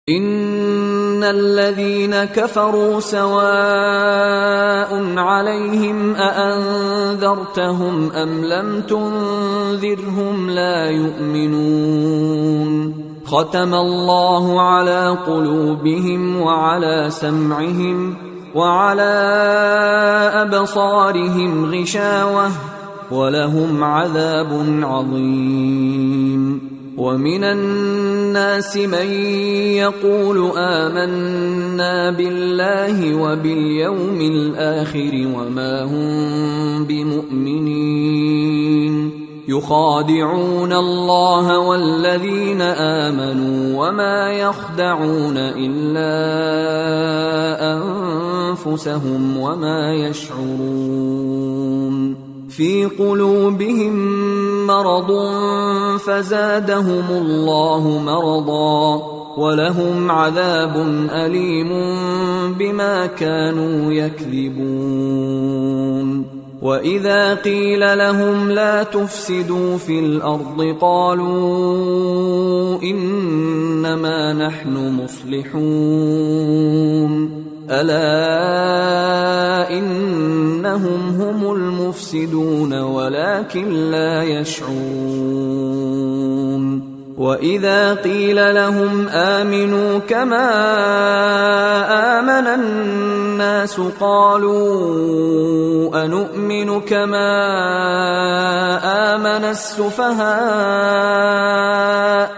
إن الذين كفروا سواء عليهم أأنذرتهم أم لم تنذرهم لا يؤمنون ختم الله على قلوبهم وعلى سمعهم وعلى أبصارهم غشاوة ولهم عذاب عظيم ومن الناس من يقول آمنا بالله وباليوم الآخر وما هم بمؤمنين يخادعون الله والذين آمنوا وما يخدعون إلا أنفسهم وما يشعرون في قلوبهم مرض فزادهم الله مرضا ولهم عذاب أليم بما كانوا يكذبون وإذا قيل لهم لا تفسدوا في الأرض قالوا إنما نحن مصلحون ألا إنهم هم المفسدون ولكن لا يشعرون وإذا قيل لهم آمنوا كما آمن الناس قالوا أنؤمن كما آمن السفهاء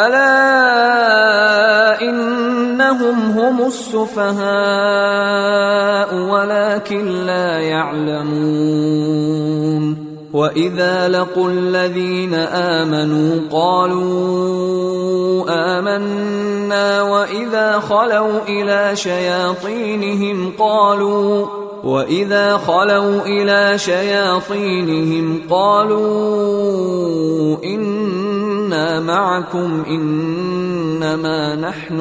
ألا إنهم هم السفهاء ولكن لا يعلمون وإذا لقوا الذين آمنوا قالوا آمنا وإذا خلوا إلى شياطينهم قالوا إنا معكم إنما نحن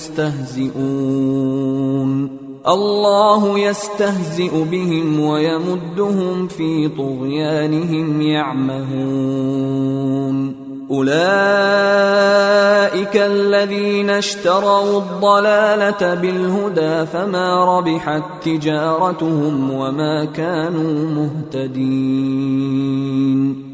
مستهزئون الله يستهزئ بهم ويمدهم في طغيانهم يعمهون أولئك الذين اشتروا الضلالة بالهدى فما ربحت تجارتهم وما كانوا مهتدين